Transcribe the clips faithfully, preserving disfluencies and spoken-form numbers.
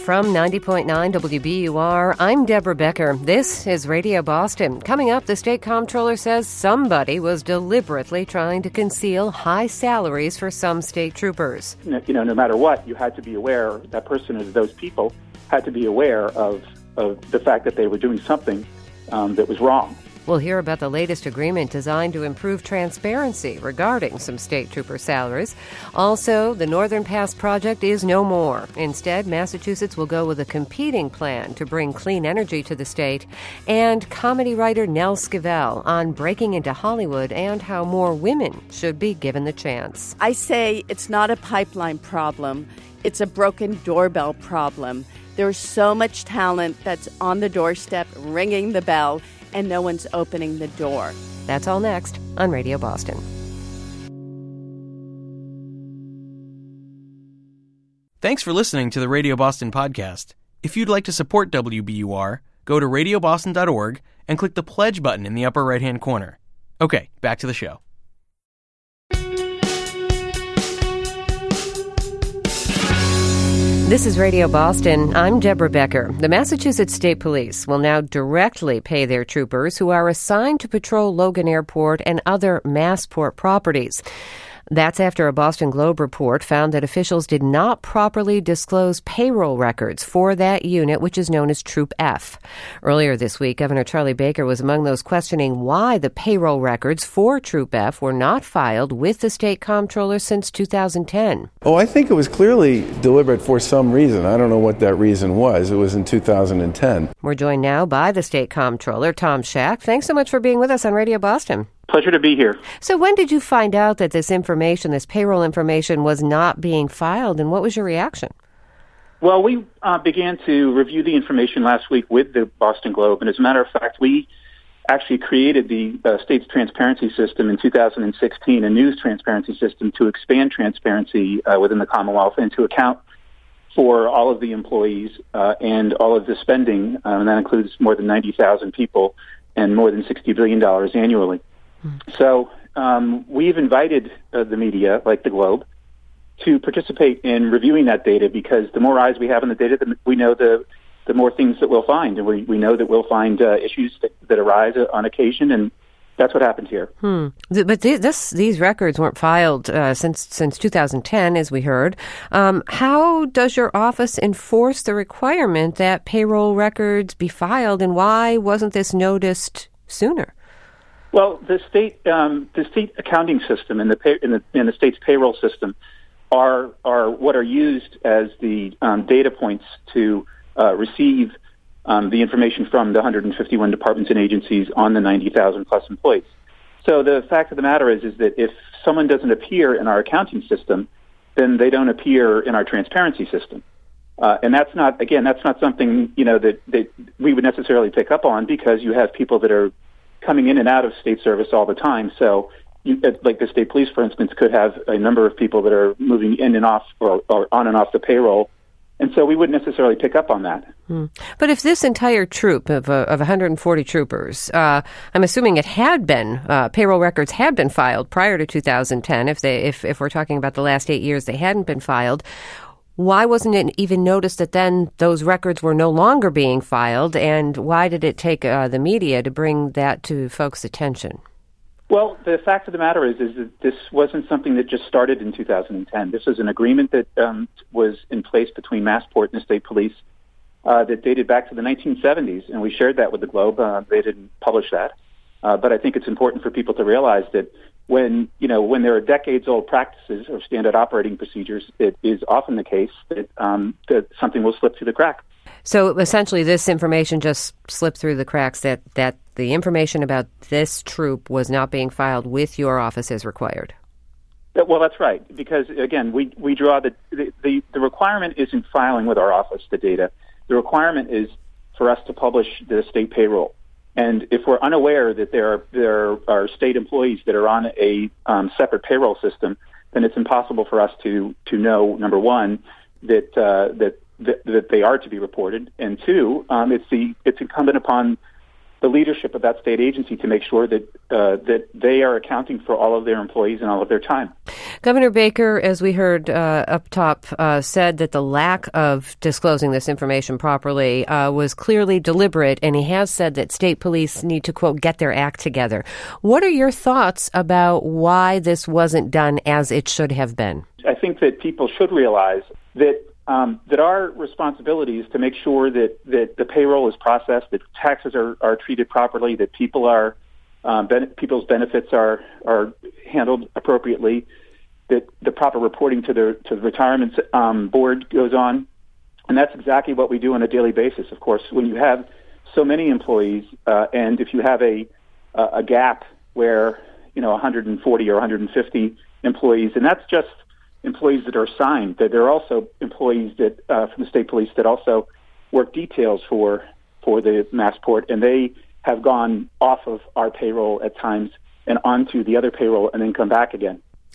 From ninety point nine W B U R, I'm Deborah Becker. This is Radio Boston. Coming up, the state comptroller says somebody was deliberately trying to conceal high salaries for some state troopers. You know, no matter what, you had to be aware, that person or those people had to be aware of, of the fact that they were doing something um, that was wrong. We'll hear about the latest agreement designed to improve transparency regarding some state trooper salaries. Also, the Northern Pass project is no more. Instead, Massachusetts will go with a competing plan to bring clean energy to the state. And comedy writer Nell Scovell on breaking into Hollywood and how more women should be given the chance. I say it's not a pipeline problem. It's a broken doorbell problem. There's so much talent that's on the doorstep ringing the bell, and no one's opening the door. That's all next on Radio Boston. Thanks for listening to the Radio Boston podcast. If you'd like to support W B U R, go to radio boston dot org and click the pledge button in the upper right-hand corner. Okay, back to the show. This is Radio Boston. I'm Deborah Becker. The Massachusetts State Police will now directly pay their troopers who are assigned to patrol Logan Airport and other Massport properties. That's after a Boston Globe report found that officials did not properly disclose payroll records for that unit, which is known as Troop F. Earlier this week, Governor Charlie Baker was among those questioning why the payroll records for Troop F were not filed with the state comptroller since two thousand ten. Oh, I think it was clearly deliberate for some reason. I don't know what that reason was. It was in two thousand ten. We're joined now by the state comptroller, Tom Schack. Thanks so much for being with us on Radio Boston. Pleasure to be here. So when did you find out that this information, this payroll information, was not being filed, and what was your reaction? Well, we uh, began to review the information last week with the Boston Globe, and as a matter of fact, we actually created the uh, state's transparency system in two thousand sixteen, a news transparency system to expand transparency uh, within the Commonwealth and to account for all of the employees uh, and all of the spending, uh, and that includes more than ninety thousand people and more than sixty billion dollars annually. So um, we've invited uh, the media, like the Globe, to participate in reviewing that data because the more eyes we have on the data, the, we know the the more things that we'll find. And we, we know that we'll find uh, issues that, that arise on occasion, and that's what happened here. Hmm. But th- this, these records weren't filed uh, since since two thousand ten, as we heard. Um, how does your office enforce the requirement that payroll records be filed, and why wasn't this noticed sooner? Well, the state, um, the state accounting system and the, pay, in the in the state's payroll system are are what are used as the um, data points to uh, receive um, the information from the one hundred fifty-one departments and agencies on the ninety thousand plus employees. So the fact of the matter is, is that if someone doesn't appear in our accounting system, then they don't appear in our transparency system. Uh, and that's not, again, that's not something, you know, that, that we would necessarily pick up on because you have people that are coming in and out of state service all the time. So, you, like the state police, for instance, could have a number of people that are moving in and off or, or on and off the payroll. And so we wouldn't necessarily pick up on that. Hmm. But if this entire troop of, uh, of one hundred forty troopers, uh, I'm assuming it had been, uh, payroll records had been filed prior to two thousand ten. If they, if, if we're talking about the last eight years, they hadn't been filed. Why wasn't it even noticed that then those records were no longer being filed, and why did it take uh, the media to bring that to folks' attention? Well, the fact of the matter is, is that this wasn't something that just started in two thousand ten. This is an agreement that um, was in place between Massport and the state police uh, that dated back to the nineteen seventies, and we shared that with the Globe. Uh, they didn't publish that, uh, but I think it's important for people to realize that when, you know, when there are decades-old practices or standard operating procedures, it is often the case that, um, that something will slip through the cracks. So essentially this information just slipped through the cracks, that, that the information about this troop was not being filed with your office as required. Well, that's right, because, again, we, we draw the, the, the, the requirement isn't filing with our office the data. The requirement is for us to publish the state payroll. And if we're unaware that there are, there are state employees that are on a um, separate payroll system, then it's impossible for us to, to know, number one, that, uh, that, that that they are to be reported, and two, um, it's the it's incumbent upon the leadership of that state agency to make sure that uh, that they are accounting for all of their employees and all of their time. Governor Baker, as we heard uh, up top, uh, said that the lack of disclosing this information properly uh, was clearly deliberate, and he has said that state police need to, quote, get their act together. What are your thoughts about why this wasn't done as it should have been? I think that people should realize that Um, that our responsibility is to make sure that, that the payroll is processed, that taxes are, are treated properly, that people are um, ben- people's benefits are are handled appropriately, that the proper reporting to the to the retirement um, board goes on, and that's exactly what we do on a daily basis. Of course, when you have so many employees, uh, and if you have a a gap where you know one hundred forty or one hundred fifty employees, and that's just employees that are assigned, that there are also employees that uh, from the state police that also work details for for the Massport, and they have gone off of our payroll at times and onto the other payroll and then come back again.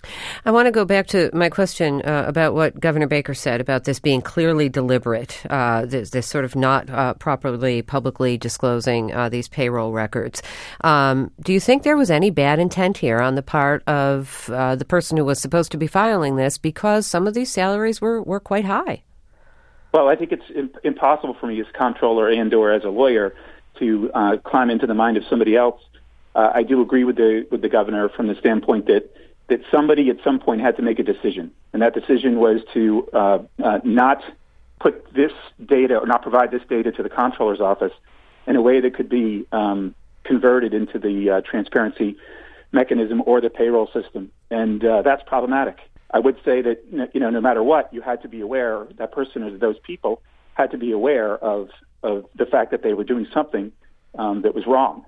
I want to go back to my question uh, about what Governor Baker said about this being clearly deliberate, uh, this, this sort of not uh, properly publicly disclosing uh, these payroll records. Um, do you think there was any bad intent here on the part of uh, the person who was supposed to be filing this, because some of these salaries were, were quite high? Well, I think it's imp- impossible for me as comptroller and or as a lawyer to uh, climb into the mind of somebody else. Uh, I do agree with the with the governor from the standpoint that that somebody at some point had to make a decision, and that decision was to uh, uh, not put this data or not provide this data to the comptroller's office in a way that could be um, converted into the uh, transparency mechanism or the payroll system, and uh, that's problematic. I would say that you know no matter what, you had to be aware, that person or those people had to be aware of of the fact that they were doing something um, that was wrong.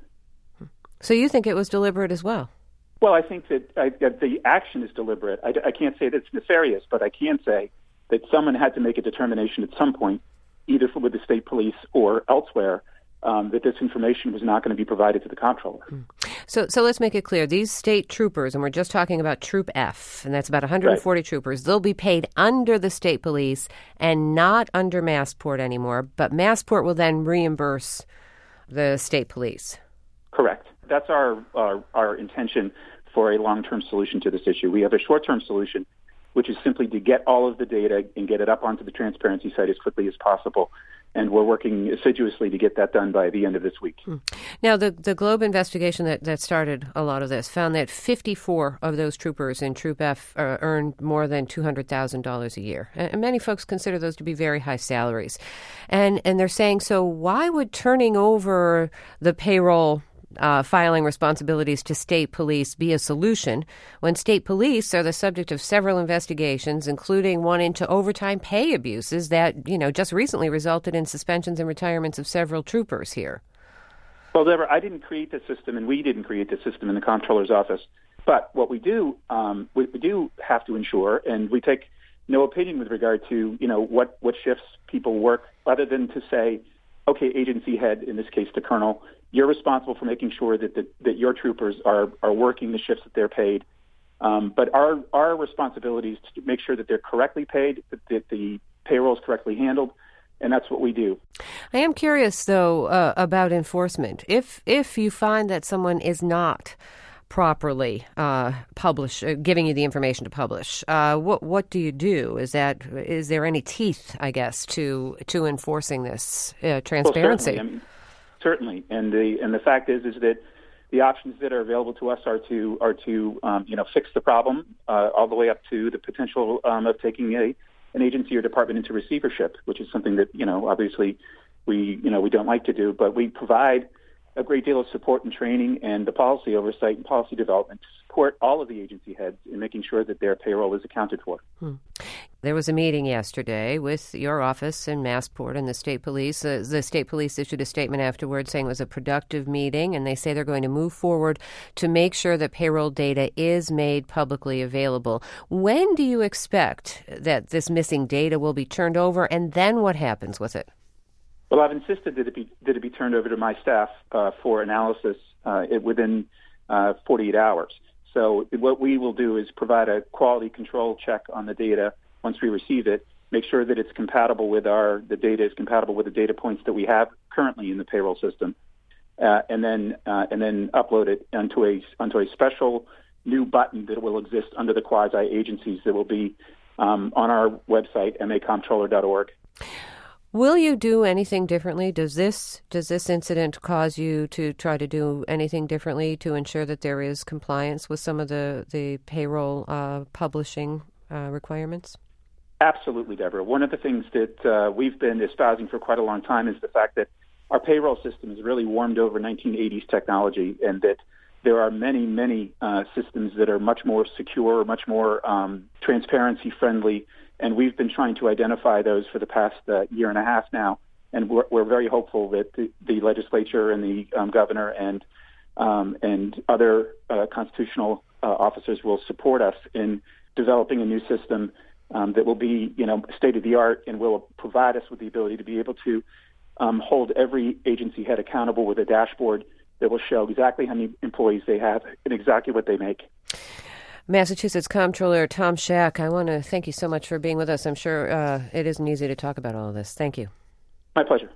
So you think it was deliberate as well? Well, I think that, I, that the action is deliberate. I, I can't say that it's nefarious, but I can say that someone had to make a determination at some point, either for, with the state police or elsewhere, um, that this information was not going to be provided to the comptroller. So, so let's make it clear. These state troopers, and we're just talking about Troop F, and that's about one hundred forty right. troopers, they'll be paid under the state police and not under Massport anymore, but Massport will then reimburse the state police. Correct. That's our, our our intention for a long-term solution to this issue. We have a short-term solution, which is simply to get all of the data and get it up onto the transparency site as quickly as possible. And we're working assiduously to get that done by the end of this week. Now, the, the Globe investigation that, that started a lot of this found that fifty-four of those troopers in Troop F uh, earned more than two hundred thousand dollars a year. And many folks consider those to be very high salaries. And, and they're saying, so why would turning over the payroll Uh, filing responsibilities to state police be a solution when state police are the subject of several investigations, including one into overtime pay abuses that, you know, just recently resulted in suspensions and retirements of several troopers here? Well, Deborah, I didn't create the system, and we didn't create the system in the comptroller's office. But what we do, um, we, we do have to ensure, and we take no opinion with regard to, you know, what, what shifts people work, other than to say, okay, agency head, in this case the colonel, you're responsible for making sure that the, that your troopers are, are working the shifts that they're paid. Um, but our our responsibility is to make sure that they're correctly paid, that, that the payroll is correctly handled, and that's what we do. I am curious, though, uh, about enforcement. If if you find that someone is not properly uh, publish, uh, giving you the information to publish, uh, what what do you do? Is that is there any teeth, I guess, to to enforcing this uh, transparency? Well, certainly. I mean, certainly, and the and the fact is is that the options that are available to us are to are to um, you know fix the problem uh, all the way up to the potential um, of taking a an agency or department into receivership, which is something that you know obviously we you know we don't like to do, but we provide a great deal of support and training and the policy oversight and policy development to support all of the agency heads in making sure that their payroll is accounted for. Hmm. There was a meeting yesterday with your office and Massport and the state police. Uh, the state police issued a statement afterwards saying it was a productive meeting, and they say they're going to move forward to make sure that payroll data is made publicly available. When do you expect that this missing data will be turned over, and then what happens with it? Well, I've insisted that it be that it be turned over to my staff uh, for analysis uh, it, within uh, forty-eight hours. So what we will do is provide a quality control check on the data once we receive it, make sure that it's compatible with our the data is compatible with the data points that we have currently in the payroll system, uh, and then uh, and then upload it onto a onto a special new button that will exist under the quasi agencies that will be um, on our website, m a comptroller dot org. Will you do anything differently? Does this does this incident cause you to try to do anything differently to ensure that there is compliance with some of the the payroll uh, publishing uh, requirements? Absolutely, Deborah. One of the things that uh, we've been espousing for quite a long time is the fact that our payroll system is really warmed over nineteen eighties technology, and that there are many, many uh, systems that are much more secure, much more um, transparency friendly. And we've been trying to identify those for the past uh, year and a half now, and we're, we're very hopeful that the, the legislature and the um, governor and um, and other uh, constitutional uh, officers will support us in developing a new system um, that will be, you know, state of the art and will provide us with the ability to be able to um, hold every agency head accountable with a dashboard that will show exactly how many employees they have and exactly what they make. Massachusetts Comptroller Tom Schack, I want to thank you so much for being with us. I'm sure uh, it isn't easy to talk about all of this. Thank you. My pleasure.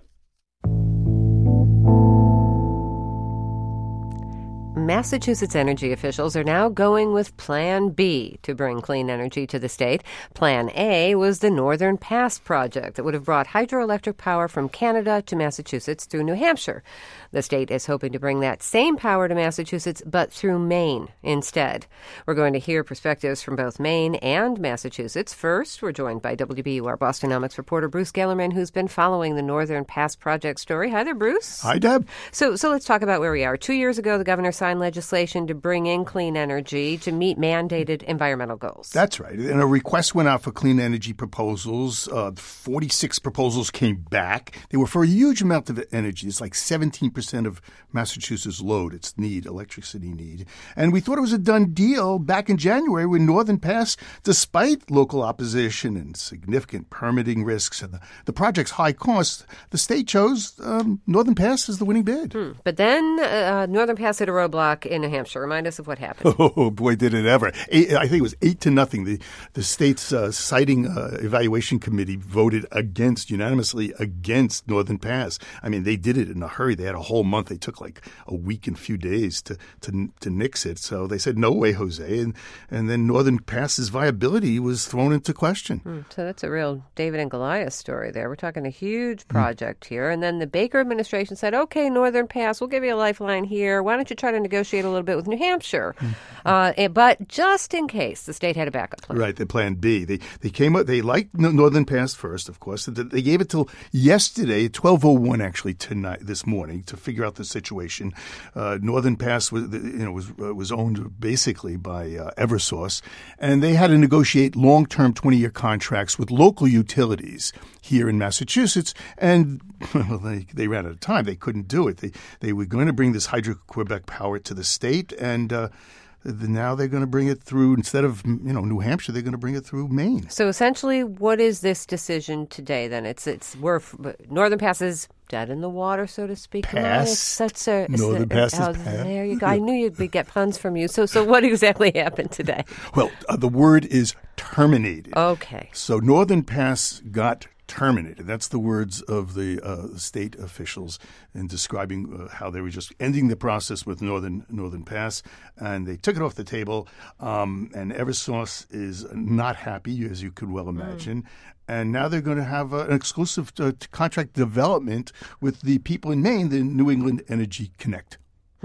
Massachusetts energy officials are now going with Plan B to bring clean energy to the state. Plan A was the Northern Pass project that would have brought hydroelectric power from Canada to Massachusetts through New Hampshire. The state is hoping to bring that same power to Massachusetts, but through Maine instead. We're going to hear perspectives from both Maine and Massachusetts. First, we're joined by W B U R Bostonomics reporter Bruce Gellerman, who's been following the Northern Pass project story. Hi there, Bruce. Hi, Deb. So, so let's talk about where we are. Two years ago, the governor signed legislation to bring in clean energy to meet mandated environmental goals. That's right. And a request went out for clean energy proposals. Uh, forty-six proposals came back. They were for a huge amount of energy. It's like seventeen percent of Massachusetts' load, its need, electricity need. And we thought it was a done deal back in January when Northern Pass, despite local opposition and significant permitting risks and the, the project's high cost, the state chose um, Northern Pass as the winning bid. Hmm. But then uh, Northern Pass hit a roadblock in New Hampshire. Remind us of what happened. Oh, boy, did it ever. Eight, I think it was eight to nothing. The, the state's uh, siting uh, evaluation committee voted against, unanimously against Northern Pass. I mean, they did it in a hurry. They had a whole month. They took like a week and a few days to, to, to nix it. So they said, no way, Jose. And, and then Northern Pass's viability was thrown into question. Hmm. So that's a real David and Goliath story there. We're talking a huge project hmm. here. And then the Baker administration said, okay, Northern Pass, we'll give you a lifeline here. Why don't you try to negotiate a little bit with New Hampshire? Hmm. Uh, but just in case, the state had a backup plan. Right, the plan B. They they came up, they liked Northern Pass first, of course. They gave it till yesterday, twelve oh one actually tonight, this morning, to figure out the situation. Uh, Northern Pass was, you know, was uh, was owned basically by uh, Eversource, and they had to negotiate long-term twenty-year contracts with local utilities here in Massachusetts, and well, they they ran out of time. They couldn't do it. They they were going to bring this Hydro-Quebec power to the state, and uh, now they're going to bring it through, instead of, you know, New Hampshire, they're going to bring it through Maine. So essentially, what is this decision today then? It's it's we're Northern Pass is dead in the water, so to speak. Pass. That's a, Northern Pass oh, is passed. There you go. I knew you'd get puns from you. So so what exactly happened today? Well, uh, the word is terminated. Okay. So Northern Pass got terminated. That's the words of the uh, state officials in describing uh, how they were just ending the process with Northern Northern Pass, and they took it off the table. Um, and Eversource is not happy, as you could well imagine. Mm. And now they're going to have uh, an exclusive uh, contract development with the people in Maine, the New England Energy Connect.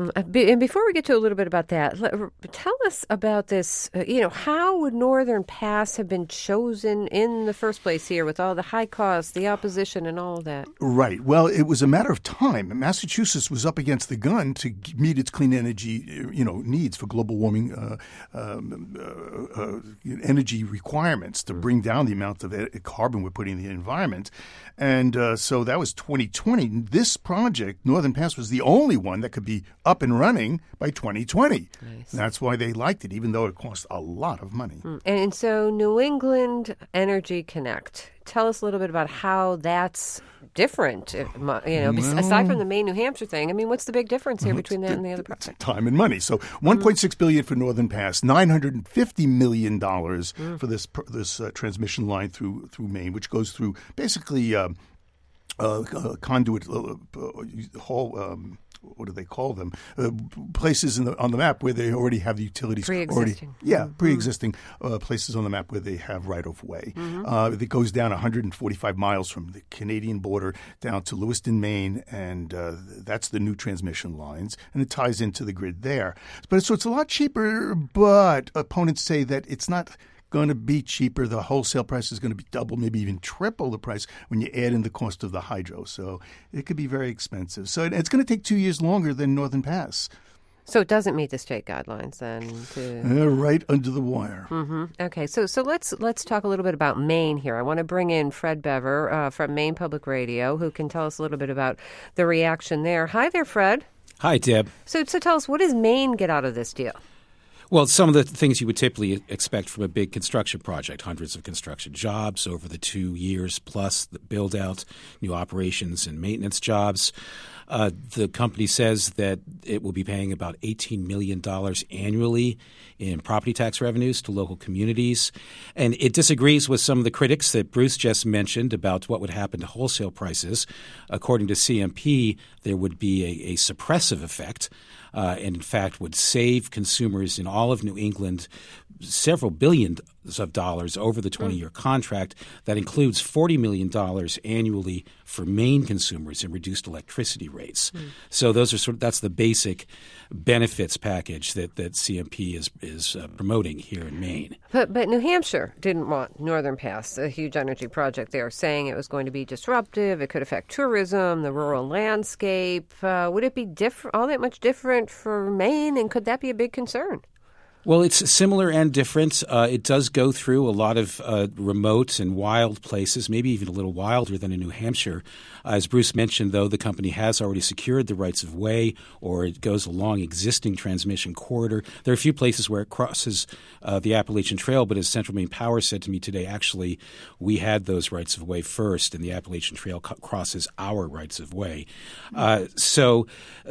And before we get to a little bit about that, tell us about this. Uh, you know, how would Northern Pass have been chosen in the first place here with all the high costs, the opposition, and all of that? Right. Well, it was a matter of time. Massachusetts was up against the gun to meet its clean energy, you know, needs for global warming uh, um, uh, uh, energy requirements to bring down the amount of carbon we're putting in the environment. And uh, so that was twenty twenty. This project, Northern Pass, was the only one that could be up and running by twenty twenty. Nice. That's why they liked it, even though it cost a lot of money. Mm. And so New England Energy Connect, tell us a little bit about how that's different, you know, well, aside from the Maine, New Hampshire thing. I mean, what's the big difference here between that and the other project? Time and money. So one point six billion dollars for Northern Pass, nine hundred fifty million dollars mm. for this this uh, transmission line through through Maine, which goes through basically uh, uh, uh, conduit uh, uh, whole um, what do they call them? Uh, places in the, on the map where they already have the utilities. Pre-existing. Already, yeah, mm-hmm. pre-existing uh, places on the map where they have right-of-way. Mm-hmm. Uh, it goes down one hundred forty-five miles from the Canadian border down to Lewiston, Maine, and uh, that's the new transmission lines, and it ties into the grid there. But so it's a lot cheaper, but opponents say that it's not going to be cheaper. The wholesale price is going to be double, maybe even triple the price when you add in the cost of the hydro. So it could be very expensive. So it, it's going to take two years longer than Northern Pass. So it doesn't meet the state guidelines then? To... Uh, right under the wire. Mm-hmm. Okay, so so let's let's talk a little bit about Maine here. I want to bring in Fred Bever uh, from Maine Public Radio, who can tell us a little bit about the reaction there. Hi there, Fred. Hi, Deb. So so tell us, what does Maine get out of this deal? Well, some of the things you would typically expect from a big construction project, hundreds of construction jobs over the two years plus the build-out, new operations and maintenance jobs. Uh, the company says that it will be paying about eighteen million dollars annually in property tax revenues to local communities. And it disagrees with some of the critics that Bruce just mentioned about what would happen to wholesale prices. According to C M P, there would be a, a suppressive effect. Uh, and, in fact, would save consumers in all of New England several billions of dollars over the twenty-year contract. That includes forty million dollars annually for Maine consumers in reduced electricity rates. Mm. So those are sort of, that's the basic benefits package that, that C M P is is uh, promoting here in Maine. But but New Hampshire didn't want Northern Pass, a huge energy project there, saying it was going to be disruptive, it could affect tourism, the rural landscape. Uh, would it be different, all that much different for Maine, and could that be a big concern? Well, it's similar and different. Uh, it does go through a lot of uh, remote and wild places, maybe even a little wilder than in New Hampshire. Uh, as Bruce mentioned, though, the company has already secured the rights of way, or it goes along existing transmission corridor. There are a few places where it crosses uh, the Appalachian Trail, but as Central Maine Power said to me today, actually, we had those rights of way first, and the Appalachian Trail co- crosses our rights of way. Uh, so, uh,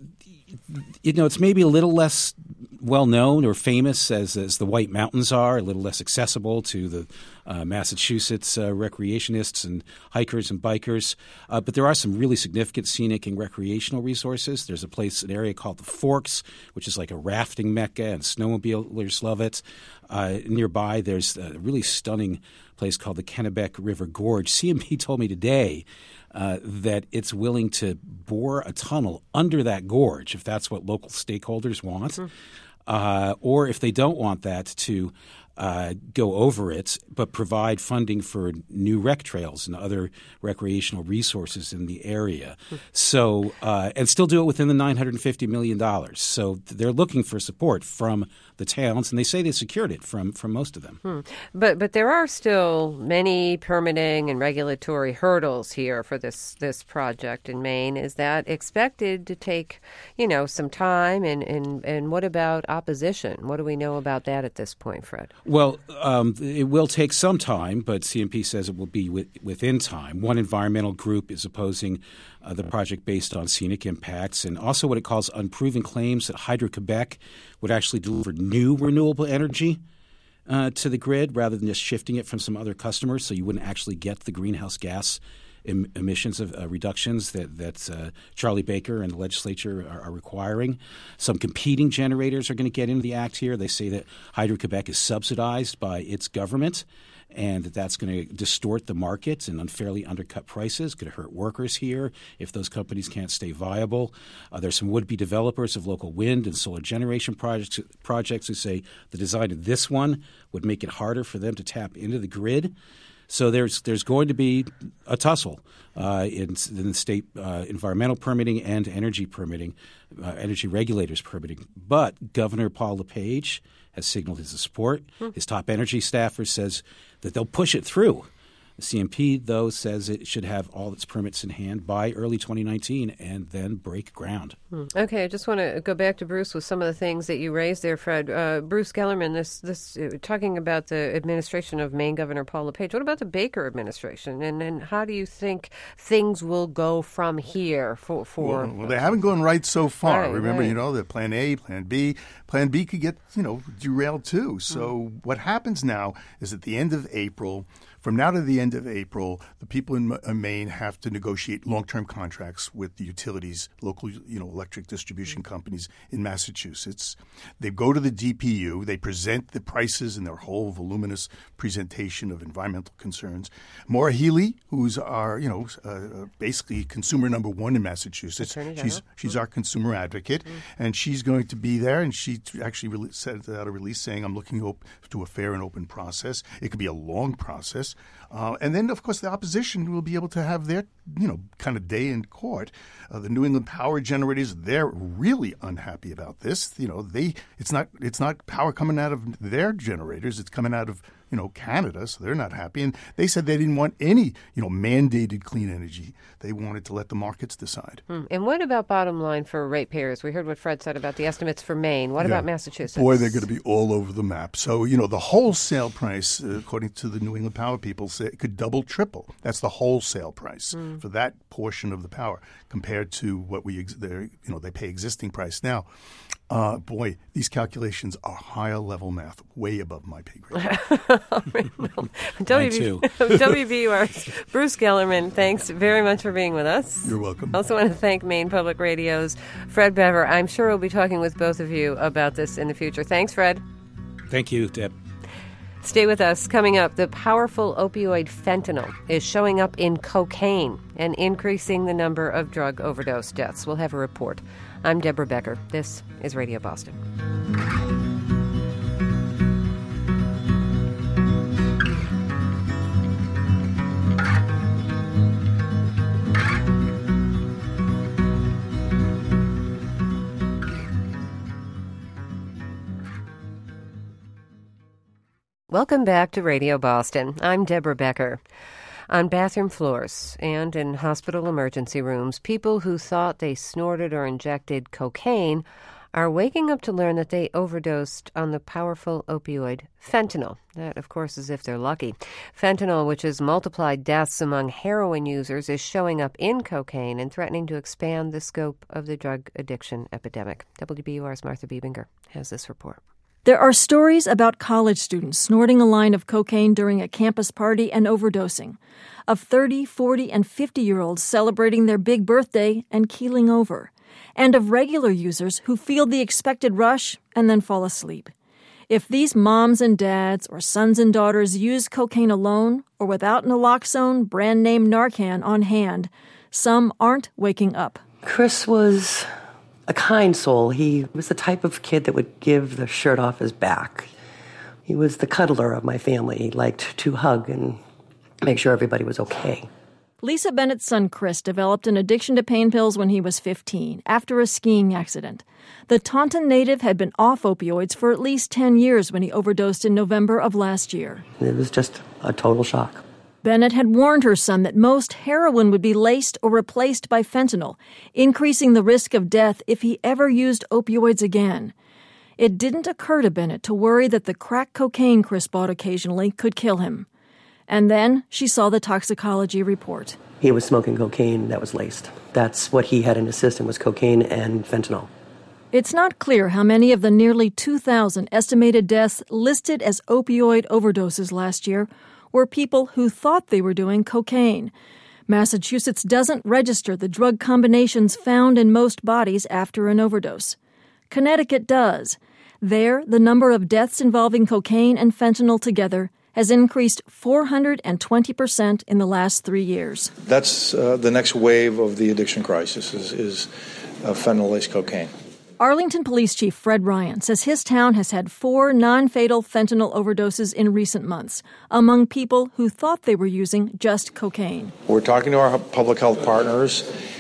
you know, it's maybe a little less well-known or famous as, as the White Mountains are, a little less accessible to the uh, Massachusetts uh, recreationists and hikers and bikers. Uh, but there are some really significant scenic and recreational resources. There's a place, an area called the Forks, which is like a rafting mecca, and snowmobilers love it. Uh, nearby, there's a really stunning place called the Kennebec River Gorge. C M P told me today uh, that it's willing to bore a tunnel under that gorge if that's what local stakeholders want. Mm. Uh, or if they don't want that, to uh, go over it, but provide funding for new rec trails and other recreational resources in the area. Mm. So uh, and still do it within the nine hundred fifty million dollars. So they're looking for support from the towns, and they say they secured it from, from most of them. Hmm. But but there are still many permitting and regulatory hurdles here for this this project in Maine. Is that expected to take, you know, some time? And, and, and what about opposition? What do we know about that at this point, Fred? Well, um, it will take some time, but C M P says it will be with, within time. One environmental group is opposing uh, the project based on scenic impacts, and also what it calls unproven claims that Hydro-Quebec would actually deliver new renewable energy uh, to the grid rather than just shifting it from some other customers, so you wouldn't actually get the greenhouse gas em- emissions of uh, reductions that, that uh, Charlie Baker and the legislature are, are requiring. Some competing generators are going to get into the act here. They say that Hydro-Quebec is subsidized by its government, and that that's going to distort the market and unfairly undercut prices, could hurt workers here if those companies can't stay viable. Uh, there's some would-be developers of local wind and solar generation projects, projects who say the design of this one would make it harder for them to tap into the grid. So there's there's going to be a tussle uh, in, in the state uh, environmental permitting and energy permitting, uh, energy regulators permitting. But Governor Paul LePage has signaled his support. Hmm. His top energy staffer says that they'll push it through. The C M P, though, says it should have all its permits in hand by early twenty nineteen and then break ground. Hmm. Okay, I just want to go back to Bruce with some of the things that you raised there, Fred. Uh, Bruce Gellerman, this, this uh, talking about the administration of Maine Governor Paul LePage. What about the Baker administration, and, and how do you think things will go from here for? for well, well, they haven't gone right so far. Right, Remember, right. you know, the Plan A, Plan B. Plan B could get, you know, derailed too. So hmm. what happens now is at the end of April, from now to the end of April, the people in, in Maine have to negotiate long-term contracts with the utilities, local, you know, electric distribution companies in Massachusetts. They go to the D P U. They present the prices in their whole voluminous presentation of environmental concerns. Maura Healey, who's our, you know, uh, basically consumer number one in Massachusetts, she's she's mm-hmm. our consumer advocate, mm-hmm. and she's going to be there. And she actually re- sent out a release saying, "I'm looking op- to a fair and open process. It could be a long process." Uh, and then, of course, the opposition will be able to have their, you know, kind of day in court. Uh, the New England power generators, they're really unhappy about this. You know, they it's not it's not power coming out of their generators. It's coming out of, you know, Canada, so they're not happy. And they said they didn't want any, you know, mandated clean energy. They wanted to let the markets decide. Hmm. And what about bottom line for ratepayers? We heard what Fred said about the estimates for Maine. What yeah. about Massachusetts? Boy, they're going to be all over the map. So, you know, the wholesale price, uh, according to the New England Power people, say it could double, triple. That's the wholesale price hmm. for that portion of the power compared to what we, ex- you know, they pay existing price now. Uh, boy, these calculations are higher level math, way above my pay grade. W B U R's Bruce Gellerman, thanks very much for being with us. You're welcome. I also want to thank Maine Public Radio's Fred Bever. I'm sure we'll be talking with both of you about this in the future. Thanks, Fred. Thank you, Deb. Stay with us. Coming up, the powerful opioid fentanyl is showing up in cocaine and increasing the number of drug overdose deaths. We'll have a report. I'm Deborah Becker. This is Radio Boston. Welcome back to Radio Boston. I'm Deborah Becker. On bathroom floors and in hospital emergency rooms, people who thought they snorted or injected cocaine are waking up to learn that they overdosed on the powerful opioid fentanyl. That, of course, is if they're lucky. Fentanyl, which has multiplied deaths among heroin users, is showing up in cocaine and threatening to expand the scope of the drug addiction epidemic. W B U R's Martha Biebinger has this report. There are stories about college students snorting a line of cocaine during a campus party and overdosing, of thirty, forty, and fifty-year-olds celebrating their big birthday and keeling over, and of regular users who feel the expected rush and then fall asleep. If these moms and dads or sons and daughters use cocaine alone or without naloxone, brand-name Narcan on hand, some aren't waking up. Chris was a kind soul. He was the type of kid that would give the shirt off his back. He was the cuddler of my family. He liked to hug and make sure everybody was okay. Lisa Bennett's son Chris developed an addiction to pain pills when he was fifteen, after a skiing accident. The Taunton native had been off opioids for at least ten years when he overdosed in November of last year. It was just a total shock. Bennett had warned her son that most heroin would be laced or replaced by fentanyl, increasing the risk of death if he ever used opioids again. It didn't occur to Bennett to worry that the crack cocaine Chris bought occasionally could kill him. And then she saw the toxicology report. He was smoking cocaine that was laced. That's what he had in his system, was cocaine and fentanyl. It's not clear how many of the nearly two thousand estimated deaths listed as opioid overdoses last year were people who thought they were doing cocaine. Massachusetts doesn't register the drug combinations found in most bodies after an overdose. Connecticut does. There, the number of deaths involving cocaine and fentanyl together has increased four hundred twenty percent in the last three years. That's uh, the next wave of the addiction crisis is, is uh, fentanyl-laced cocaine. Arlington Police Chief Fred Ryan says his town has had four non-fatal fentanyl overdoses in recent months among people who thought they were using just cocaine. We're talking to our public health partners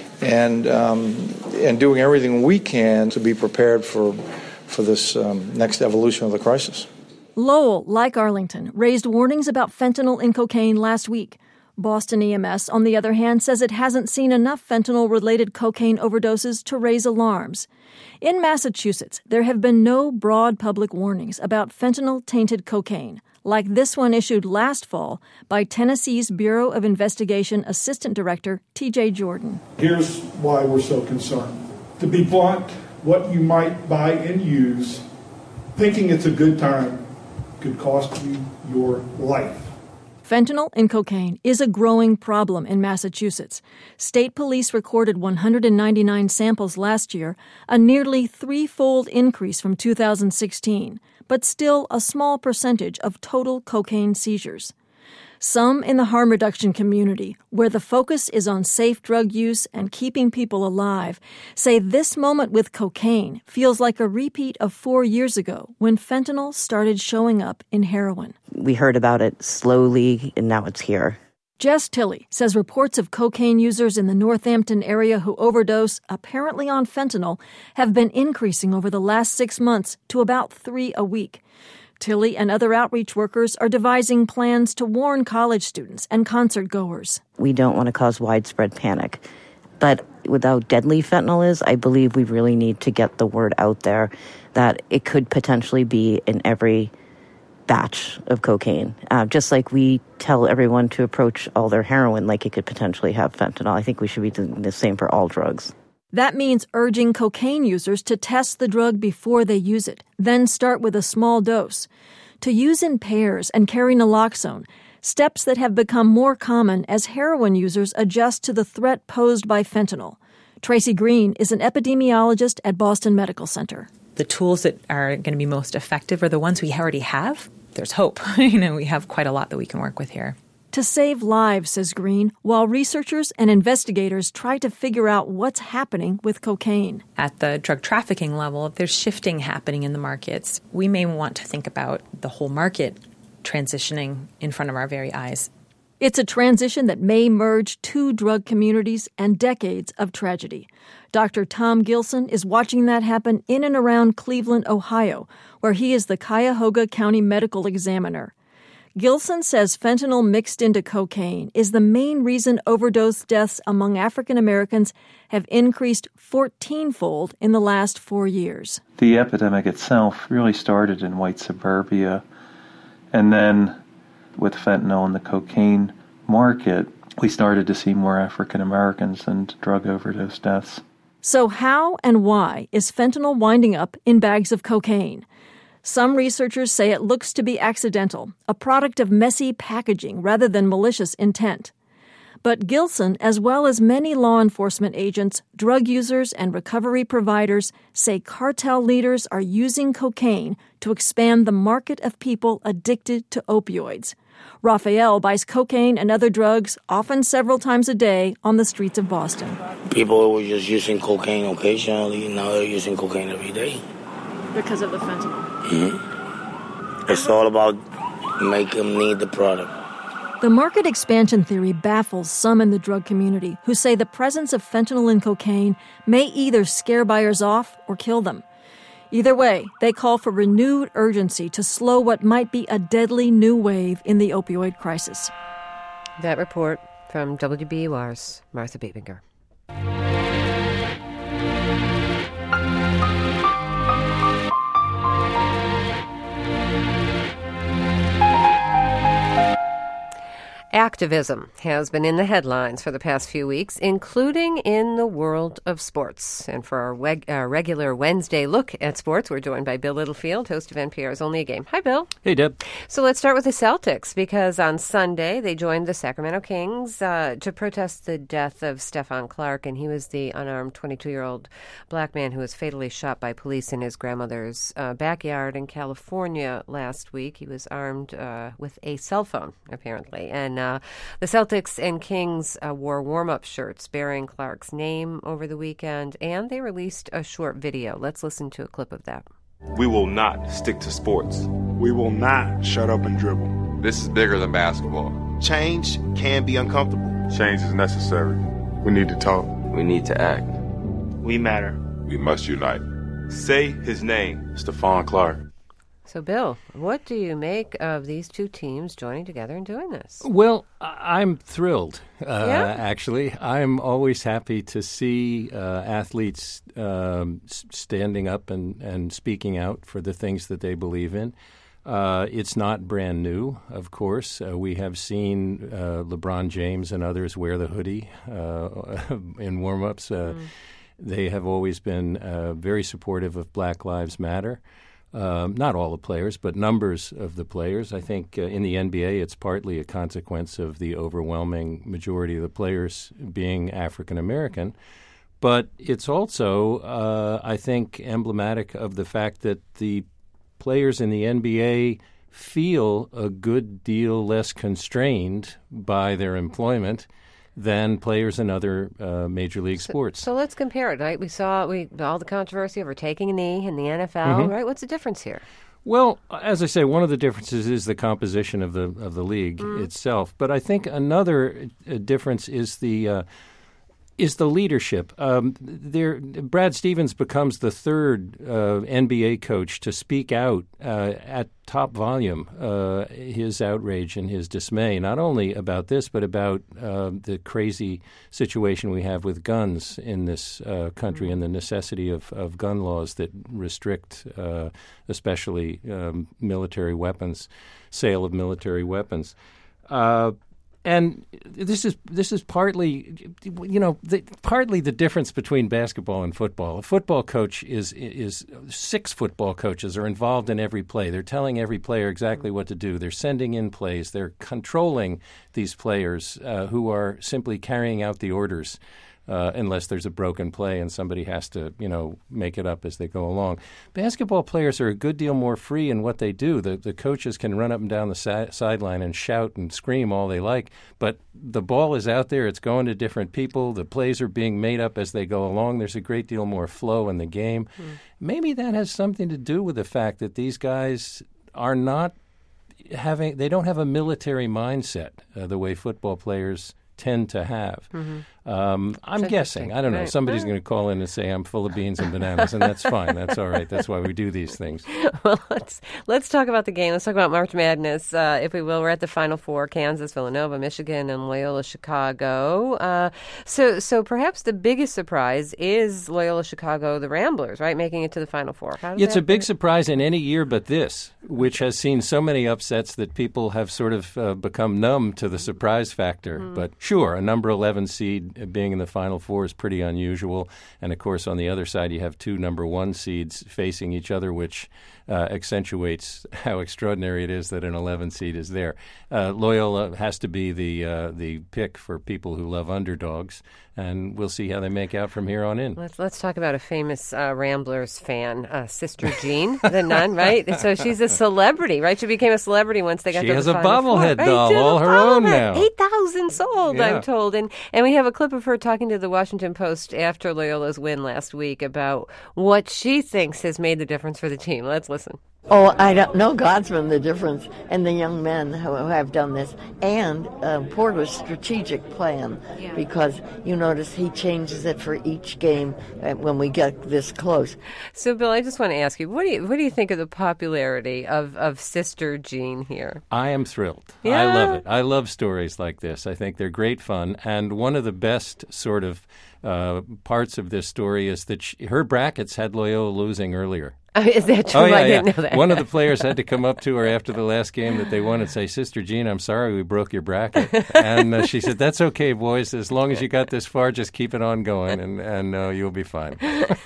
and um, and doing everything we can to be prepared for, for this um, next evolution of the crisis. Lowell, like Arlington, raised warnings about fentanyl in cocaine last week. Boston E M S, on the other hand, says it hasn't seen enough fentanyl-related cocaine overdoses to raise alarms. In Massachusetts, there have been no broad public warnings about fentanyl-tainted cocaine, like this one issued last fall by Tennessee's Bureau of Investigation Assistant Director T J Jordan. Here's why we're so concerned. To be blunt, what you might buy and use, thinking it's a good time, could cost you your life. Fentanyl in cocaine is a growing problem in Massachusetts. State police recorded one hundred ninety-nine samples last year, a nearly threefold increase from two thousand sixteen, but still a small percentage of total cocaine seizures. Some in the harm reduction community, where the focus is on safe drug use and keeping people alive, say this moment with cocaine feels like a repeat of four years ago when fentanyl started showing up in heroin. We heard about it slowly, and now it's here. Jess Tilley says reports of cocaine users in the Northampton area who overdose, apparently on fentanyl, have been increasing over the last six months to about three a week. Tilley and other outreach workers are devising plans to warn college students and concert goers. We don't want to cause widespread panic. But with how deadly fentanyl is, I believe we really need to get the word out there that it could potentially be in every batch of cocaine. Uh, just like we tell everyone to approach all their heroin like it could potentially have fentanyl. I think we should be doing the same for all drugs. That means urging cocaine users to test the drug before they use it, then start with a small dose. To use in pairs and carry naloxone, steps that have become more common as heroin users adjust to the threat posed by fentanyl. Tracy Green is an epidemiologist at Boston Medical Center. The tools that are going to be most effective are the ones we already have. There's hope. you know, we have quite a lot that we can work with here. To save lives, says Green, while researchers and investigators try to figure out what's happening with cocaine. At the drug trafficking level, if there's shifting happening in the markets, we may want to think about the whole market transitioning in front of our very eyes. It's a transition that may merge two drug communities and decades of tragedy. Doctor Tom Gilson is watching that happen in and around Cleveland, Ohio, where he is the Cuyahoga County Medical Examiner. Gilson says fentanyl mixed into cocaine is the main reason overdose deaths among African Americans have increased fourteen-fold in the last four years. The epidemic itself really started in white suburbia, and then with fentanyl in the cocaine market, we started to see more African Americans and drug overdose deaths. So how and why is fentanyl winding up in bags of cocaine? Some researchers say it looks to be accidental, a product of messy packaging rather than malicious intent. But Gilson, as well as many law enforcement agents, drug users, and recovery providers, say cartel leaders are using cocaine to expand the market of people addicted to opioids. Raphael buys cocaine and other drugs, often several times a day, on the streets of Boston. People were just using cocaine occasionally, now they're using cocaine every day. Because of the fentanyl. Mm-hmm. It's all about making them need the product. The market expansion theory baffles some in the drug community who say the presence of fentanyl in cocaine may either scare buyers off or kill them. Either way, they call for renewed urgency to slow what might be a deadly new wave in the opioid crisis. That report from W B U R's Martha Bebinger. Activism has been in the headlines for the past few weeks, including in the world of sports. And for our, weg- our regular Wednesday look at sports, we're joined by Bill Littlefield, host of N P R's Only a Game. Hi, Bill. Hey, Deb. So let's start with the Celtics, because on Sunday they joined the Sacramento Kings uh, to protest the death of Stephon Clark, and he was the unarmed twenty-two-year-old black man who was fatally shot by police in his grandmother's uh, backyard in California last week. He was armed uh, with a cell phone, apparently, and uh, the Celtics and Kings uh, wore warm-up shirts bearing Clark's name over the weekend, and they released a short video. Let's listen to a clip of that. We will not stick to sports. We will not shut up and dribble. This is bigger than basketball. Change can be uncomfortable. Change is necessary. We need to talk. We need to act. We matter. We must unite. Say his name, Stephon Clark. So, Bill, what do you make of these two teams joining together and doing this? Well, I'm thrilled, uh, yeah? actually. I'm always happy to see uh, athletes um, standing up and, and speaking out for the things that they believe in. Uh, it's not brand new, of course. Uh, we have seen uh, LeBron James and others wear the hoodie uh, in warm-ups. Uh, mm. They have always been uh, very supportive of Black Lives Matter. Um, not all the players, but numbers of the players. I think uh, in the N B A, it's partly a consequence of the overwhelming majority of the players being African American. But it's also, uh, I think, emblematic of the fact that the players in the N B A feel a good deal less constrained by their employment than players in other uh, major league so, sports. So let's compare it, right? We saw we all the controversy over taking a knee in the N F L, mm-hmm. right? What's the difference here? Well, as I say, one of the differences is the composition of the of the league mm. itself. But I think another uh, difference is the uh, is the leadership. Um, there, Brad Stevens becomes the third uh, N B A coach to speak out uh, at top volume uh, his outrage and his dismay, not only about this, but about uh, the crazy situation we have with guns in this uh, country mm-hmm. and the necessity of, of gun laws that restrict uh, especially um, military weapons, sale of military weapons. Uh, And this is this is partly, you know, the, partly the difference between basketball and football. A football coach is is six football coaches are involved in every play. They're telling every player exactly what to do. They're sending in plays. They're controlling these players uh, who are simply carrying out the orders. Uh, unless there's a broken play and somebody has to, you know, make it up as they go along. Basketball players are a good deal more free in what they do. The the coaches can run up and down the sa- sideline and shout and scream all they like, but the ball is out there. It's going to different people. The plays are being made up as they go along. There's a great deal more flow in the game. Mm. Maybe that has something to do with the fact that these guys are not having – they don't have a military mindset uh, the way football players tend to have. Mm-hmm. Um, I'm guessing. I don't know. Right. Somebody's going to call in and say I'm full of beans and bananas, and that's fine. That's all right. That's why we do these things. Well, let's let's talk about the game. Let's talk about March Madness, uh, if we will. We're at the Final Four: Kansas, Villanova, Michigan, and Loyola Chicago. Uh, so, so perhaps the biggest surprise is Loyola Chicago, the Ramblers, right, making it to the Final Four. How does it's that a big work? surprise in any year but this, which has seen so many upsets that people have sort of uh, become numb to the surprise factor. Mm. But sure, a number eleven seed being in the Final Four is pretty unusual. And, of course, on the other side, you have two number one seeds facing each other, which uh, accentuates how extraordinary it is that an eleven seed is there. Uh, Loyola has to be the uh, the pick for people who love underdogs, and we'll see how they make out from here on in. Let's let's talk about a famous uh, Ramblers fan, uh, Sister Jean, the nun, right? So she's a celebrity, right? She became a celebrity once they got she to the has a Final bobblehead Four. doll, right? all her own now. eight thousand sold, Yeah. I'm told. And and we have a clip of her talking to the Washington Post after Loyola's win last week about what she thinks has made the difference for the team. Let's listen. Oh, I don't know Godsman, the difference, and the young men who have done this, and uh, Porter's strategic plan, yeah. because you notice he changes it for each game uh, when we get this close. So, Bill, I just want to ask you, what do you what do you think of the popularity of, of Sister Jean here? I am thrilled. Yeah. I love it. I love stories like this. I think they're great fun, and one of the best sort of uh, parts of this story is that she, her brackets had Loyola losing earlier. Oh, is that true? Oh, yeah, I didn't yeah. know that. One of the players had to come up to her after the last game that they won and say, Sister Jean, I'm sorry we broke your bracket. And uh, she said, that's okay, boys. As long as you got this far, just keep it on going, and, and uh, you'll be fine.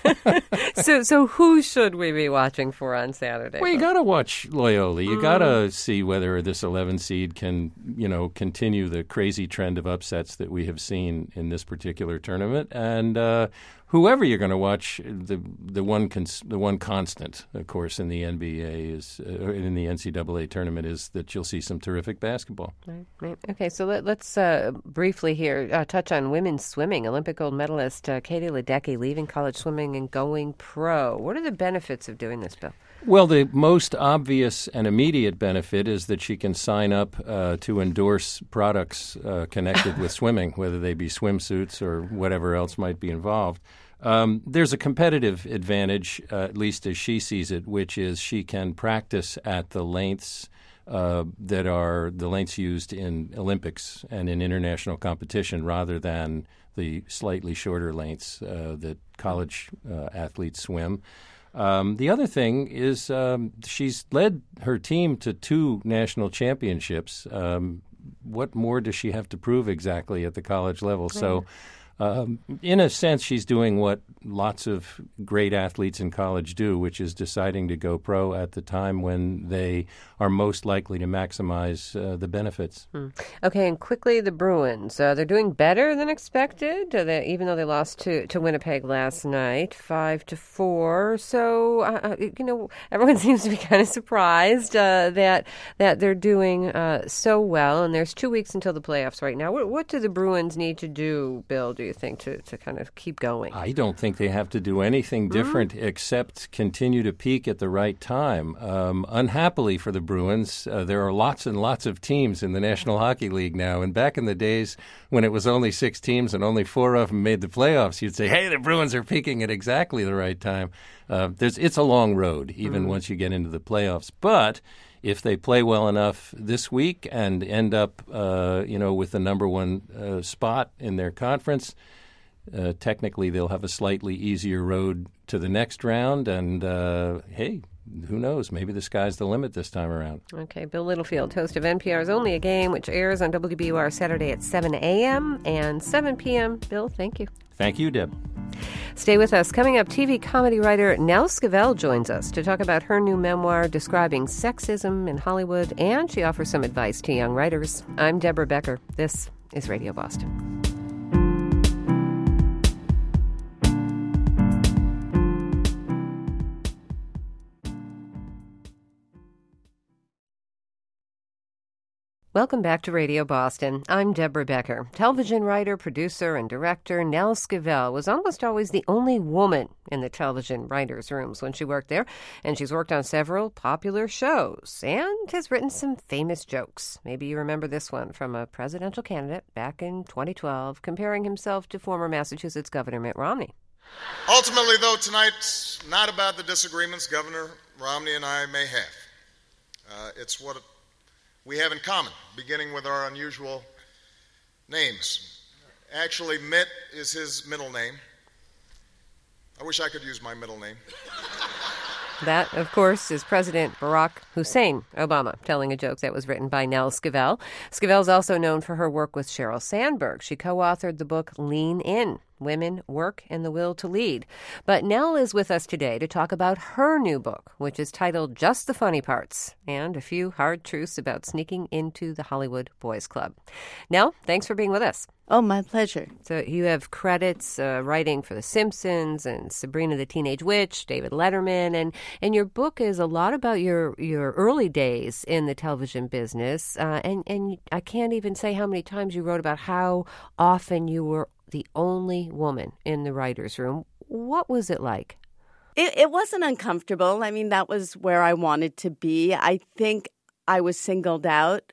so so who should we be watching for on Saturday? Well, you got to watch Loyola. You mm. got to see whether this eleven seed can, you know, continue the crazy trend of upsets that we have seen in this particular tournament. And uh, whoever you're going to watch, the the one cons- the one constant, of course, in the N B A is uh, in the N C double A tournament is that you'll see some terrific basketball. Right, right. Okay, so let, let's uh, briefly here uh, touch on women's swimming. Olympic gold medalist uh, Katie Ledecky leaving college swimming and going pro. What are the benefits of doing this, Bill? Well, the most obvious and immediate benefit is that she can sign up uh, to endorse products uh, connected with swimming, whether they be swimsuits or whatever else might be involved. Um, there's a competitive advantage, uh, at least as she sees it, which is she can practice at the lengths uh, that are the lengths used in Olympics and in international competition rather than the slightly shorter lengths uh, that college uh, athletes swim. Um, the other thing is um, she's led her team to two national championships. Um, what more does she have to prove exactly at the college level? Right. So Um, in a sense, she's doing what lots of great athletes in college do, which is deciding to go pro at the time when they are most likely to maximize uh, the benefits. Hmm. Okay, and quickly, the Bruins. Uh, they're doing better than expected, uh, they, even though they lost to, to Winnipeg last night, five to four. So, uh, you know, everyone seems to be kind of surprised uh, that that they're doing uh, so well. And there's two weeks until the playoffs right now. What, what do the Bruins need to do, Bill, do you think, to, to kind of keep going? I don't think they have to do anything different mm-hmm. except continue to peak at the right time. Um, unhappily for the Bruins, uh, there are lots and lots of teams in the National Hockey League now. And back in the days when it was only six teams and only four of them made the playoffs, you'd say, hey, the Bruins are peaking at exactly the right time. Uh, there's, it's a long road, even mm-hmm. once you get into the playoffs. But if they play well enough this week and end up, uh, you know, with the number one uh, spot in their conference, uh, technically they'll have a slightly easier road to the next round. And, uh, hey, who knows? Maybe the sky's the limit this time around. Okay, Bill Littlefield, host of N P R's Only a Game, which airs on W B U R Saturday at seven a.m. and seven p.m. Bill, thank you. Thank you, Deb. Stay with us. Coming up, T V comedy writer Nell Scovell joins us to talk about her new memoir describing sexism in Hollywood, and she offers some advice to young writers. I'm Deborah Becker. This is Radio Boston. Welcome back to Radio Boston. I'm Deborah Becker. Television writer, producer, and director Nell Scovell was almost always the only woman in the television writers' rooms when she worked there, and she's worked on several popular shows and has written some famous jokes. Maybe you remember this one from a presidential candidate back in twenty twelve, comparing himself to former Massachusetts Governor Mitt Romney. Ultimately, though, tonight's not about the disagreements Governor Romney and I may have. Uh, it's what we have in common, beginning with our unusual names. Actually, Mitt is his middle name. I wish I could use my middle name. That, of course, is President Barack Hussein Obama telling a joke that was written by Nell Scovell. Scovell is also known for her work with Sheryl Sandberg. She co-authored the book Lean In, Women, Work, and the Will to Lead. But Nell is with us today to talk about her new book, which is titled Just the Funny Parts, and a few hard truths about sneaking into the Hollywood Boys Club. Nell, thanks for being with us. Oh, my pleasure. So you have credits uh, writing for The Simpsons and Sabrina the Teenage Witch, David Letterman, and, and your book is a lot about your, your early days in the television business. Uh, and, and I can't even say how many times you wrote about how often you were the only woman in the writer's room. What was it like? It, it wasn't uncomfortable. I mean, that was where I wanted to be. I think I was singled out.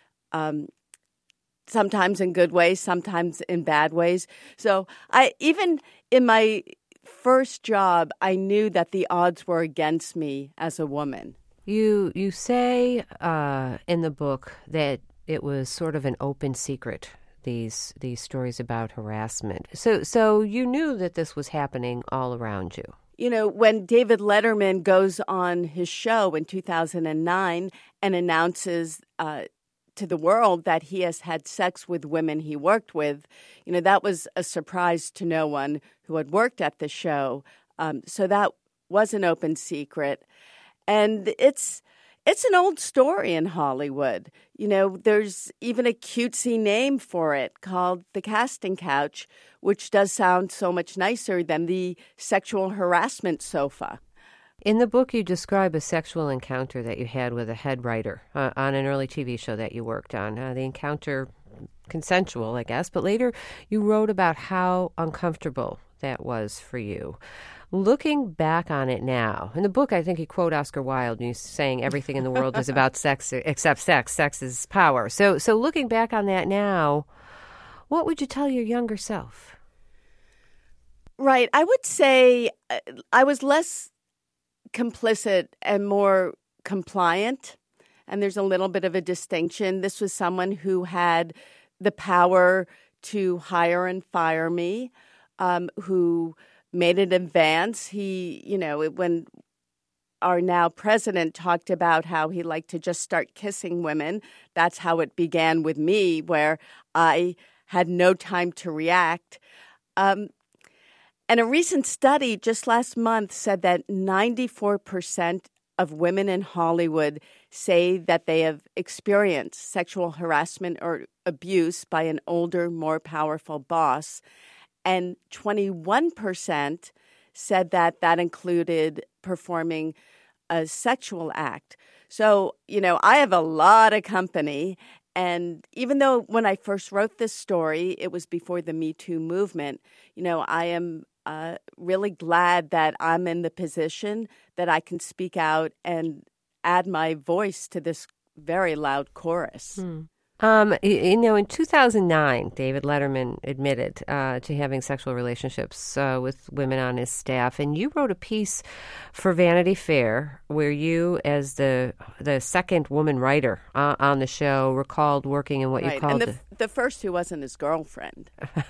Um, Sometimes in good ways, sometimes in bad ways. So I even in my first job, I knew that the odds were against me as a woman. You you say uh, in the book that it was sort of an open secret, these these stories about harassment. So so you knew that this was happening all around you. You know, when David Letterman goes on his show in two thousand nine and announces uh, to the world that he has had sex with women he worked with, you know, that was a surprise to no one who had worked at the show. Um, so that was an open secret. And it's it's an old story in Hollywood. You know, there's even a cutesy name for it called the casting couch, which does sound so much nicer than the sexual harassment sofa. In the book, you describe a sexual encounter that you had with a head writer uh, on an early T V show that you worked on. Uh, the encounter, consensual, I guess, but later you wrote about how uncomfortable that was for you. Looking back on it now, in the book, I think you quote Oscar Wilde, and he's saying everything in the world is about sex except sex. Sex is power. So, so looking back on that now, what would you tell your younger self? Right. I would say uh, I was less complicit and more compliant. And there's a little bit of a distinction. This was someone who had the power to hire and fire me, um, who made an advance. He, you know, when our now president talked about how he liked to just start kissing women, that's how it began with me, where I had no time to react. Um, and a recent study just last month said that ninety-four percent of women in Hollywood say that they have experienced sexual harassment or abuse by an older, more powerful boss. And twenty-one percent said that that included performing a sexual act. So, you know, I have a lot of company. And even though when I first wrote this story, it was before the Me Too movement, you know, I am uh, really glad that I'm in the position that I can speak out and add my voice to this very loud chorus. Hmm. Um, you know, in two thousand nine, David Letterman admitted uh, to having sexual relationships uh, with women on his staff, and you wrote a piece for Vanity Fair where you, as the the second woman writer uh, on the show, recalled working in what right. you called and the, the, the first who wasn't his girlfriend.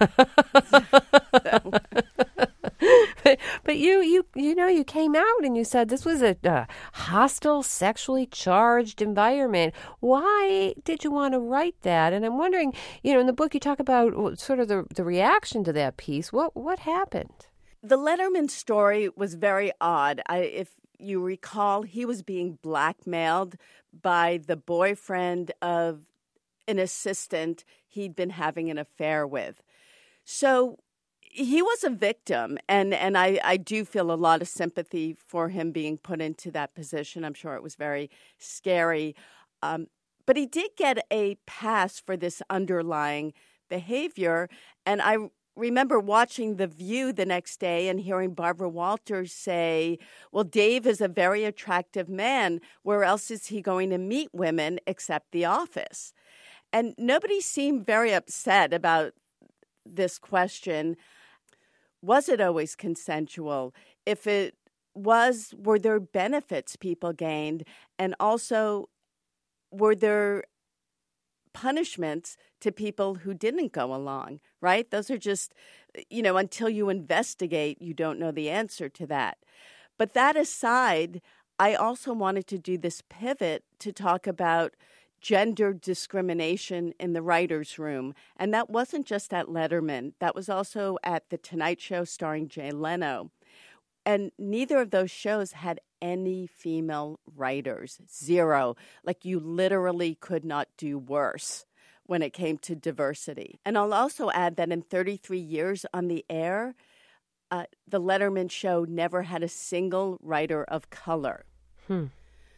so. But, but you, you, you know, you came out and you said this was a, a hostile, sexually charged environment. Why did you want to write that? And I'm wondering, you know, in the book you talk about sort of the, the reaction to that piece. What what happened? The Letterman story was very odd. I, if you recall, he was being blackmailed by the boyfriend of an assistant he'd been having an affair with. So he was a victim, and, and I, I do feel a lot of sympathy for him being put into that position. I'm sure it was very scary. Um, but he did get a pass for this underlying behavior. And I remember watching The View the next day and hearing Barbara Walters say, well, Dave is a very attractive man. Where else is he going to meet women except the office? And nobody seemed very upset about this question. Was it always consensual? If it was, were there benefits people gained? And also, were there punishments to people who didn't go along, right? Those are just, you know, until you investigate, you don't know the answer to that. But that aside, I also wanted to do this pivot to talk about gender discrimination in the writer's room. And that wasn't just at Letterman. That was also at The Tonight Show starring Jay Leno. And neither of those shows had any female writers. Zero. Like, you literally could not do worse when it came to diversity. And I'll also add that in thirty-three years on the air, uh, the Letterman show never had a single writer of color. Hmm.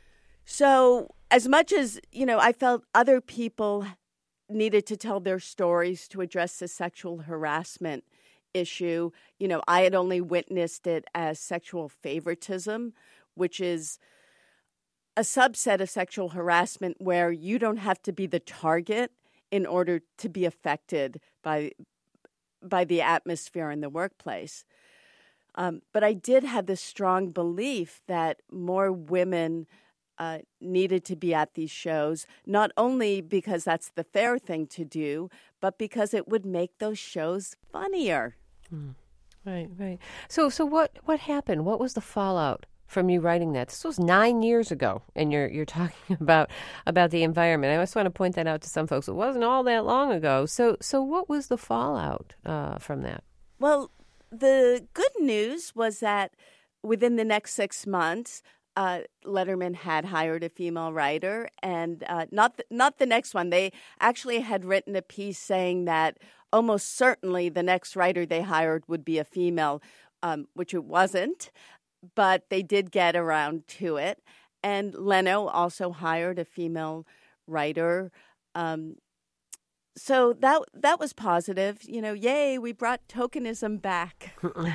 So as much as, you know, I felt other people needed to tell their stories to address the sexual harassment issue, you know, I had only witnessed it as sexual favoritism, which is a subset of sexual harassment where you don't have to be the target in order to be affected by by the atmosphere in the workplace. Um, but I did have this strong belief that more women Uh, needed to be at these shows, not only because that's the fair thing to do, but because it would make those shows funnier. Hmm. Right, right. So, so what, what happened? What was the fallout from you writing that? This was nine years ago, and you're you're talking about about the environment. I just want to point that out to some folks. It wasn't all that long ago. So, so what was the fallout uh, from that? Well, the good news was that within the next six months. Uh, Letterman had hired a female writer, and uh, not the, not the next one. They actually had written a piece saying that almost certainly the next writer they hired would be a female, um, which it wasn't, but they did get around to it. And Leno also hired a female writer. Um, so that that was positive. You know, yay, we brought tokenism back.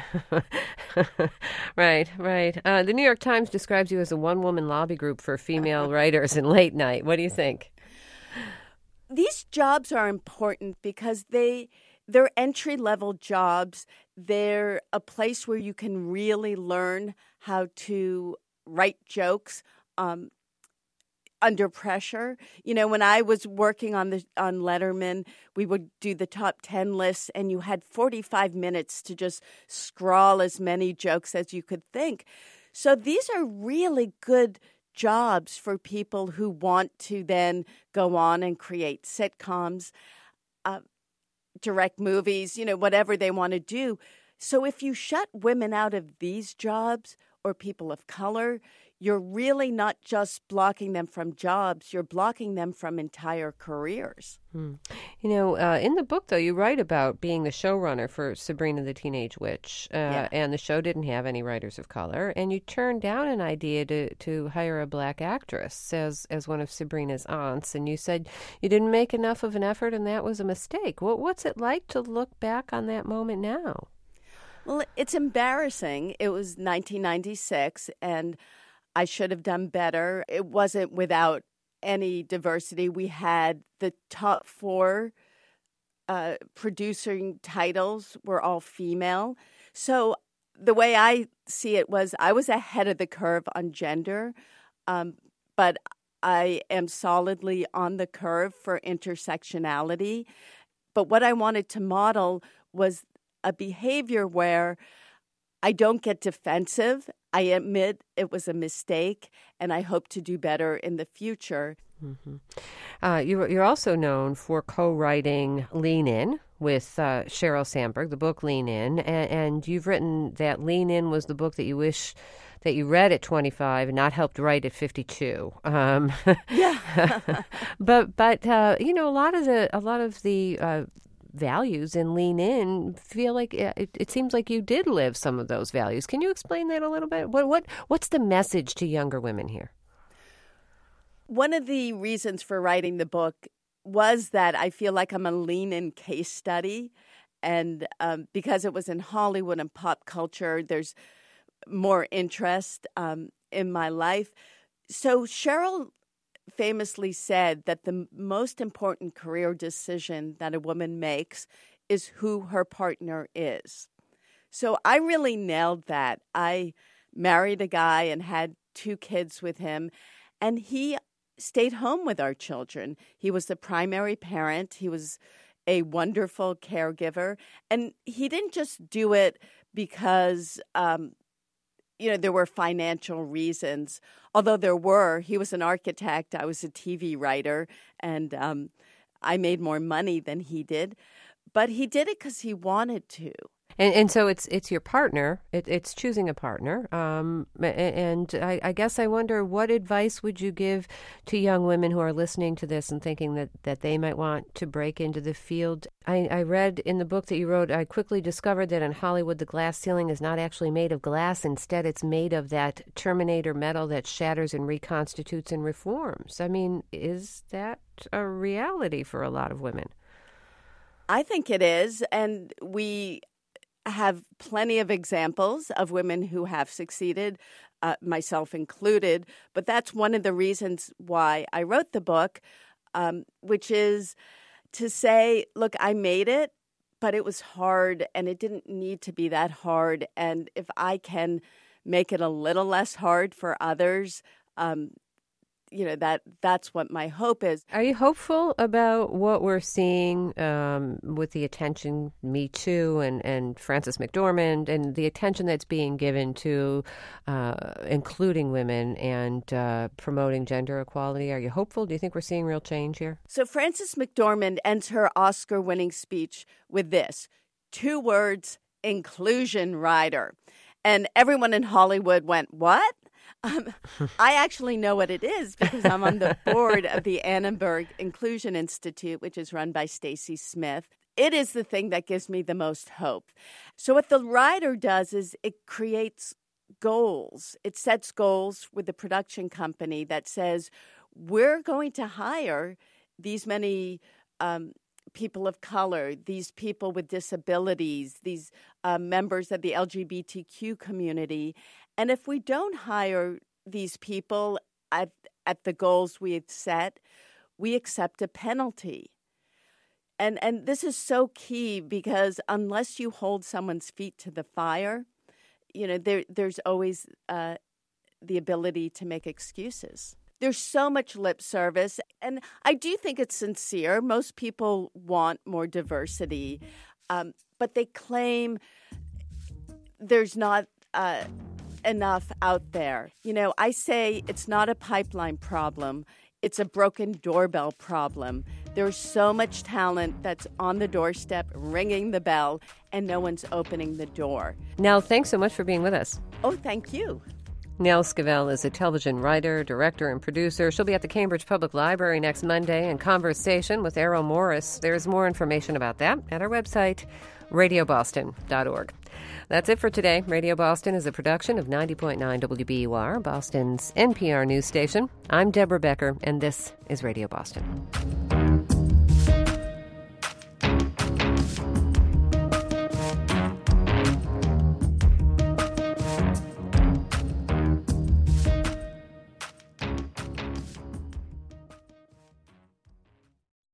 Right, right. Uh, the New York Times describes you as a one-woman lobby group for female writers in late night. What do you think? These jobs are important because they they're entry-level jobs. They're a place where you can really learn how to write jokes um, under pressure. You know, when I was working on the on Letterman, we would do the top ten lists, and you had forty-five minutes to just scrawl as many jokes as you could think. So these are really good jobs for people who want to then go on and create sitcoms. Uh, direct movies, you know, whatever they want to do. So if you shut women out of these jobs or people of color, you're really not just blocking them from jobs, you're blocking them from entire careers. Hmm. You know, uh, in the book, though, you write about being the showrunner for Sabrina the Teenage Witch, uh, Yeah. and the show didn't have any writers of color, and you turned down an idea to, to hire a black actress as, as one of Sabrina's aunts, and you said you didn't make enough of an effort and that was a mistake. What, what's it like to look back on that moment now? Well, it's embarrassing. It was nineteen ninety-six, and I should have done better. It wasn't without any diversity. We had the top four uh, producing titles were all female. So the way I see it was I was ahead of the curve on gender, um, but I am solidly on the curve for intersectionality. But what I wanted to model was a behavior where I don't get defensive. I admit it was a mistake, and I hope to do better in the future. Mm-hmm. Uh, you, you're also known for co-writing Lean In with uh, Sheryl Sandberg, the book Lean In, and, and you've written that Lean In was the book that you wish that you read at twenty-five and not helped write at fifty-two. Um, yeah, but but uh, you know a lot of the a lot of the uh, values in Lean In feel like it, it seems like you did live some of those values. Can you explain that a little bit? What what what's the message to younger women here? One of the reasons for writing the book was that I feel like I'm a Lean In case study, and um, because it was in Hollywood and pop culture, there's more interest um, in my life. So Sheryl famously said that the most important career decision that a woman makes is who her partner is. So I really nailed that. I married a guy and had two kids with him, and he stayed home with our children. He was the primary parent. He was a wonderful caregiver, and he didn't just do it because um, you know, there were financial reasons, although there were. He was an architect. I was a T V writer, and um, I made more money than he did. But he did it because he wanted to. And, and so it's it's your partner. It, it's choosing a partner. Um, and I, I guess I wonder, what advice would you give to young women who are listening to this and thinking that, that they might want to break into the field? I, I read in the book that you wrote, I quickly discovered that in Hollywood, the glass ceiling is not actually made of glass. Instead, it's made of that Terminator metal that shatters and reconstitutes and reforms. I mean, is that a reality for a lot of women? I think it is. And we have plenty of examples of women who have succeeded, uh, myself included. But that's one of the reasons why I wrote the book, um, which is to say, look, I made it, but it was hard, and it didn't need to be that hard. And if I can make it a little less hard for others, um, you know, that that's what my hope is. Are you hopeful about what we're seeing um, with the attention, Me Too and, and Frances McDormand, and the attention that's being given to uh, including women and uh, promoting gender equality? Are you hopeful? Do you think we're seeing real change here? So Frances McDormand ends her Oscar-winning speech with this, two words, inclusion rider. And everyone in Hollywood went, what? Um, I actually know what it is because I'm on the board of the Annenberg Inclusion Institute, which is run by Stacy Smith. It is the thing that gives me the most hope. So what the rider does is it creates goals. It sets goals with the production company that says, we're going to hire these many um, people of color, these people with disabilities, these uh, members of the L G B T Q community. And if we don't hire these people at, at the goals we had set, we accept a penalty. And and this is so key because unless you hold someone's feet to the fire, you know, there there's always uh, the ability to make excuses. There's so much lip service, and I do think it's sincere. Most people want more diversity, um, but they claim there's not uh, enough out there. You know, I say it's not a pipeline problem. It's a broken doorbell problem. There's so much talent that's on the doorstep ringing the bell, and no one's opening the door. Nell, thanks so much for being with us. Oh, thank you. Nell Scovell is a television writer, director, and producer. She'll be at the Cambridge Public Library next Monday in conversation with Errol Morris. There's more information about that at our website, radio boston dot org. That's it for today. Radio Boston is a production of ninety point nine W B U R, Boston's N P R news station. I'm Deborah Becker, and this is Radio Boston.